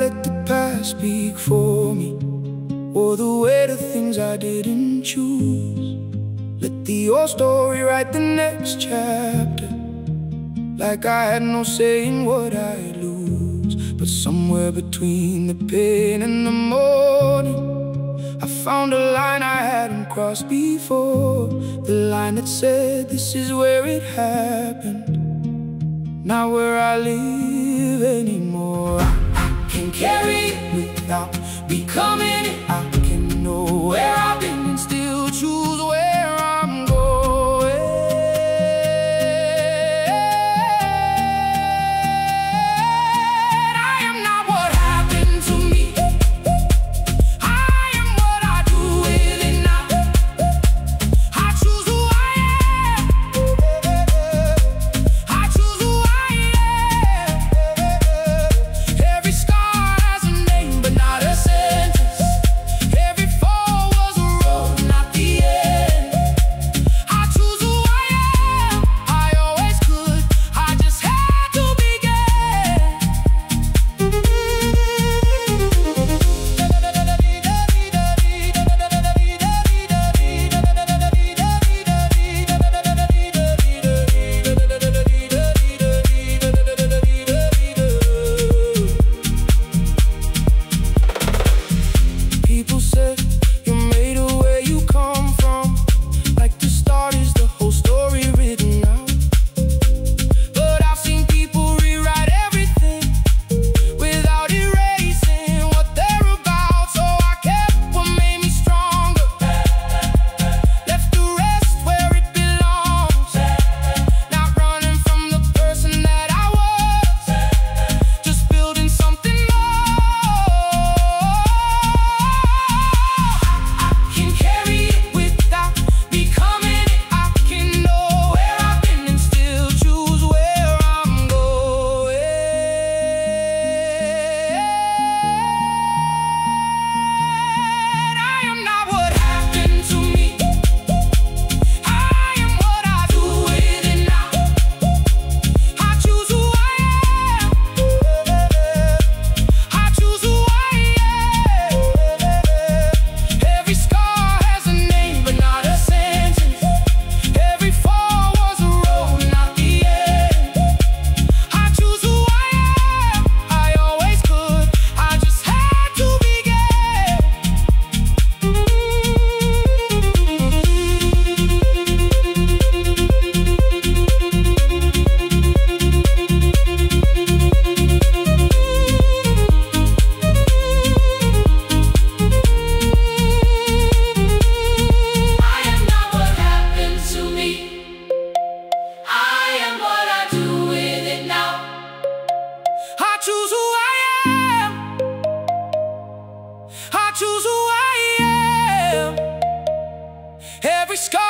let the past speak for me, or the weight of things I didn't choose. Let the old story write the next chapter, like I had no say in what I lose. But somewhere between the pain and the morning, I found a line I hadn't crossed before. The line that said, this is where it happened, not where I live anymore. I can carry it without becoming it. I can know where I've been and still choose where I'm going. I am not what happened to me, I am what I do with it now. I choose who I am, I choose who I am. Every scar has a name but not a sentence. Every fall was a road, not the end. I choose who I am, I always could, I just had to begin. People say you're made of where you come from, like the start is the whole story written out. But I've seen people rewrite everything without erasing what they're about. So I kept what made me stronger, left the rest where it belongs. Not running from the person that I was, just building something more. I can carry it without becoming it. I can know where I've been and still choose where I'm going. I am not what happened to me, I am what I do with it now. I choose who I am, I choose who I am. Every scar has a name but not a sentence. Every fall was a road, not the end. I choose who I am, I always could, I just had to begin. I am not what happened to me, I am what I do with it now. I choose who I am, I choose who I am. Every scar